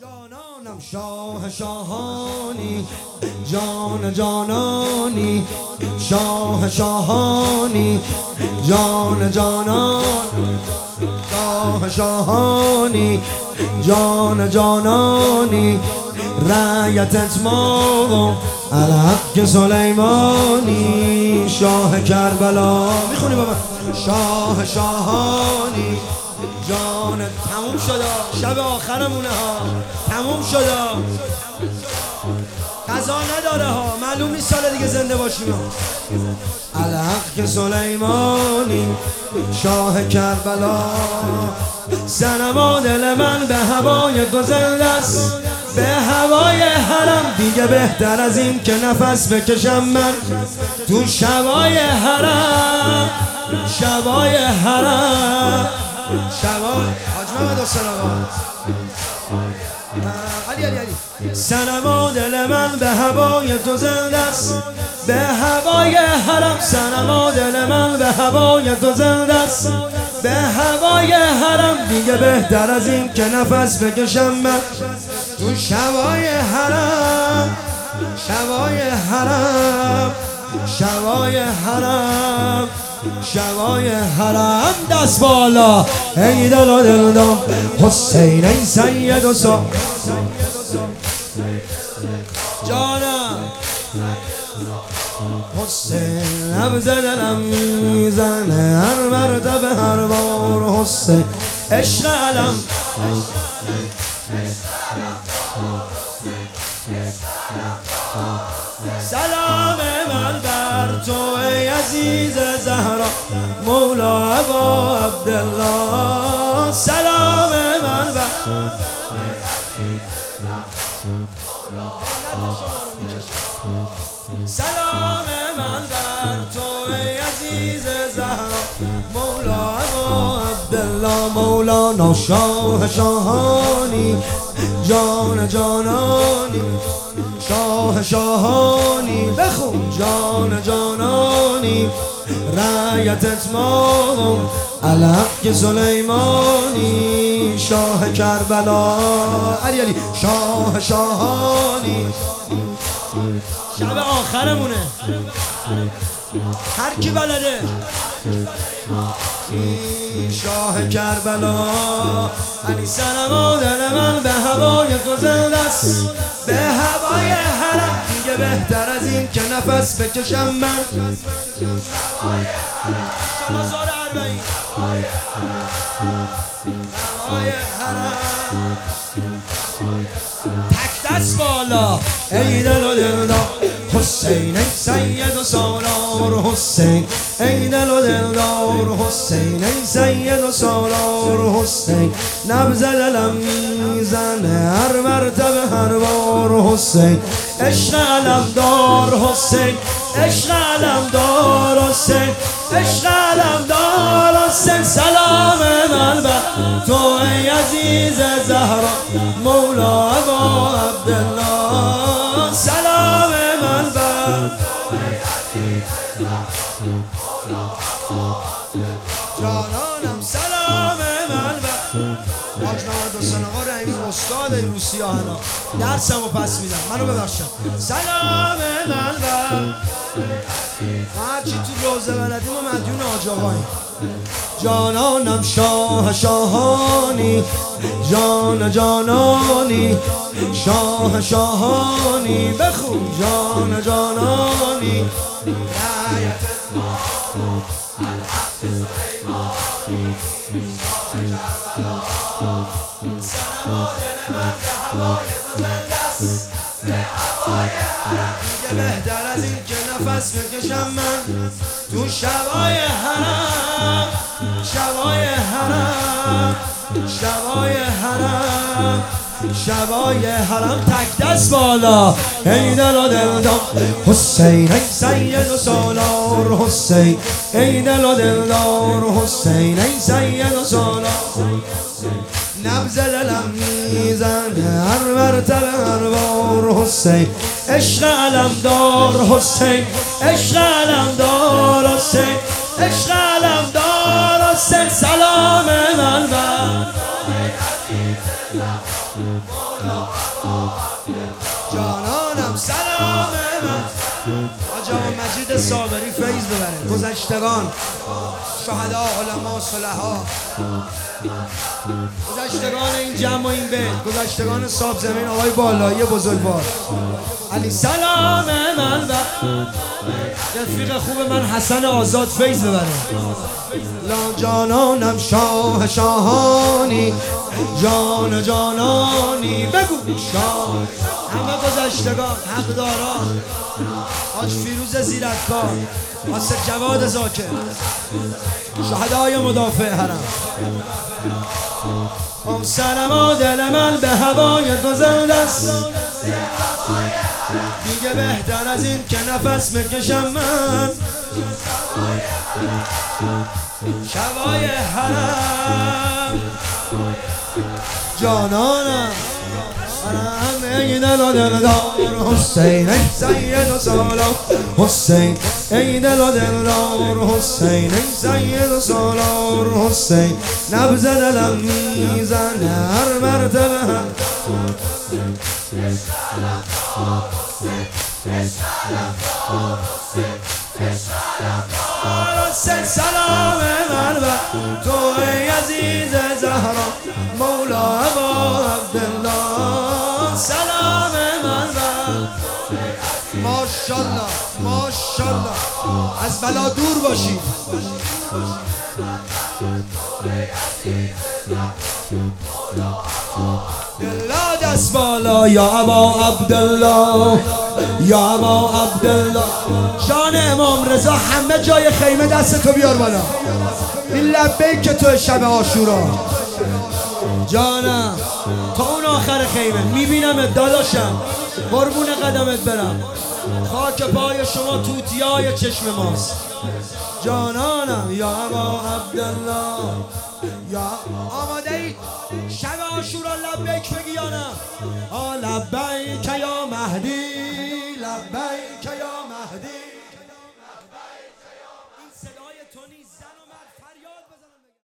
جانانم شاه شاهانی، جان جانانی، شاه شاهانی، جان جانانی، شاه شاهانی، جان جانانی، رعیتت ما الحق سلیمانی، شاه کربلا. میخونی بابا؟ شاه شاهانی، جان. تموم شد، شب آخرمونه ها، تموم شد، قضا نداره ها، معلوم نیست سال دیگه زنده باشیم. الحق سلیمانی، شاه کربلا. صنما دل من به هوای تو زنده است، به هوای حرم، دیگه بهتر از این که نفس بکشم من تو شبای حرم، شبای حرم، شبای حاج محمد حسین آقا. علی صنما دل من به هوای تو زنده است، به هوای حرم. صنما دل من به هوای تو زنده است، به هوای حرم، دیگه بهتر از این که نفس بکشم من تو شبای حرم، شبای حرم، شبای حرم، شبای حرم. دست بالا ای دل و دلدار حسین، ای سید و سا جانم حسین. نبض دلم میزنه هر مرتبه هر بار حسین، عشق علم. سلام من بر تو ای عزیز زهرا، مولا ابا عبدالله. سلام من بر سلام من بر تو ای عزیز زهرا، مولا ابا عبدالله. مولانا شاه شاهانی، جان جانانی، شاه شاهانی. بخون جان جانانی، رعیتت ما الحق سلیمانی، شاه کربلا. علی شاه شاهانی. شب آخرمونه، هر کی بلده. شاه کربلا. علی صنما دل من به هوای تو زنده است، به هوای حرم، دیگه بهتر از این که نفس بکشم من. شمازار اربعین، هوای حرم. تک دست بالا ای دل و دلدار حسین، ای سید و سالار حسین، ای دل و دلدار حسین، ای سید و سالار حسین. نبض دلم میزنه هر مرتبه هر بار حسین، عشق علمدار حسین، عشق علمدار حسین، عشق علمدار حسین. سلام من بر تو ای عزیز زهرا، مولا ابا عبدالله. سلام من بر جانانم، سلام من بر حاج محمد حسین آقا رحیمی، استاد روسیه هنا. درسمو پس میدم، منو ببخشم. سلام من بر هرچی تو روزه بلدیم و مدیون حاج آقاییم. جانانم شاه شاهانی، جان جانانی، شاه شاهانی. بخون جان جانانی، رعیتت ما الحق سلیمانی، صنما دل من به هوای تو زنده است، به هوای حرم، دیگه بهتر از این که نفس بکشم من تو شبای حرم، شبای حرم، شبای حرم، شبای حرم. تک دست بالا ای دل و دلدار حسین، ای سید و سالار حسین، ای دل و دلدار حسین، ای سید و سالار. نبض دلم میزنه هر مرتبه هر بار حسین، عشق علمدار حسین، عشق علمدار حسین، عشق علمدار حسین. سلام من بر جانانم سلام من آجا مجید صابری فیض ببره. گذشتگان شهدا علما صلحا، گذشتگان این جمع و این بیت، گذشتگان صاحب زمین آقای بالایی بزرگوار علی سلام من و رفیق خوب من حسن آزاد فیض ببره. جانانم شاه شاهانی، جان جانانی بگو شاه. همه گذشتگان حقداران، حاج فیروز زیرکار، قاسم جواد زاکر، شهدای مدافع حرم. ام سلام دل من به هوای تو زنده است، دیگه بهتر از این که نفس بکشم من. شبای حرم جانانم ای دل و دلدار حسین، ای سید و سالار حسین، ای دل و دلدار حسین، ای سید و سالار حسین. نبض دلم میزنه هر مرتبه حسین سلام من و تو ای عزیز زهرا مولا ابا عبدالله. سلام من و ماشالله ماشالله از بلا دور باشی. دلا دست بالا یا ابا عبدالله، یا ابا عبدالله. جان امام رضا همه جای خیمه دست تو بیار بالا. این لبیک تو شب عاشورا جانم، تا اون آخر خیمه میبینم داداشم، قربون قدمت برم. خاک پای شما توتیای چشم ماست جانانم. یا ابا عبدالله، یا آماده ای شب عاشورا لبیک بگی یا نه؟ لبیک یا مهدی لبیک.